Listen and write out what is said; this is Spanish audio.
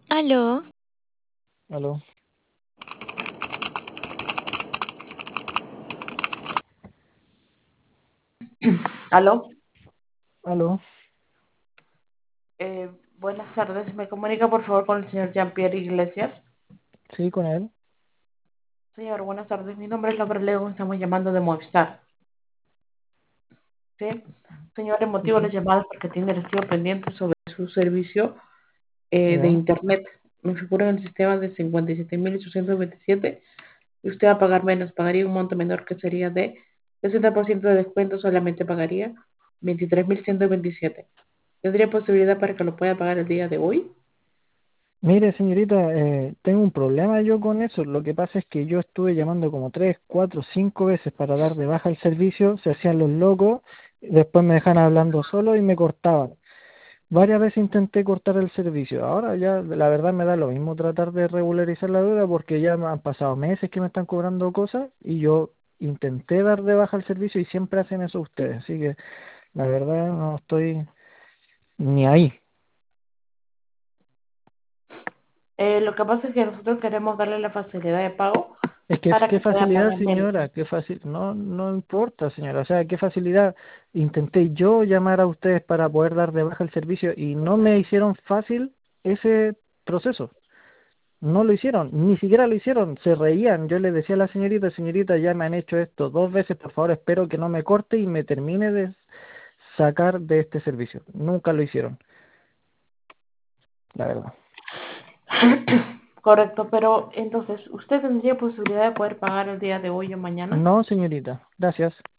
Aló, Aló, Aló, aló, buenas tardes. ¿Me comunica por favor con el señor Jean-Pierre Iglesias? sí, con él. Señor, buenas tardes. Mi nombre es Laura Lego. Estamos llamando de Movistar. ¿Sí? Señor, el motivo de la Ujú. llamada es porque tiene recibo pendiente sobre su servicio de Ya. Internet. Me figura en el sistema de 57.827 y usted va a pagar menos, pagaría un monto menor que sería de 60% de descuento, solamente pagaría 23.127. ¿Tendría posibilidad para que lo pueda pagar el día de hoy? Mire, señorita, tengo un problema yo con eso. Lo que pasa es que yo estuve llamando como 3, 4, 5 veces para dar de baja el servicio, se hacían los locos, después me dejan hablando solo y me cortaban. Varias veces intenté cortar el servicio. Ahora ya, la verdad, me da lo mismo tratar de regularizar la deuda porque ya me han pasado meses que me están cobrando cosas y yo intenté dar de baja el servicio y siempre hacen eso ustedes. Así que, la verdad, no estoy ni ahí. Lo que pasa es que nosotros queremos darle la facilidad de pago Es que para qué que pueda facilidad, pagar señora, menos. qué fácil, no, no importa, señora, o sea, qué facilidad. Intenté yo llamar a ustedes para poder dar de baja el servicio y no me hicieron fácil ese proceso. No lo hicieron, ni siquiera lo hicieron, se reían. Yo le decía a la señorita, señorita, ya me han hecho esto 2 veces, por favor, espero que no me corte y me termine de sacar de este servicio. Nunca lo hicieron, la verdad. Correcto, pero entonces, ¿usted tendría posibilidad de poder pagar el día de hoy o mañana? No, señorita, gracias.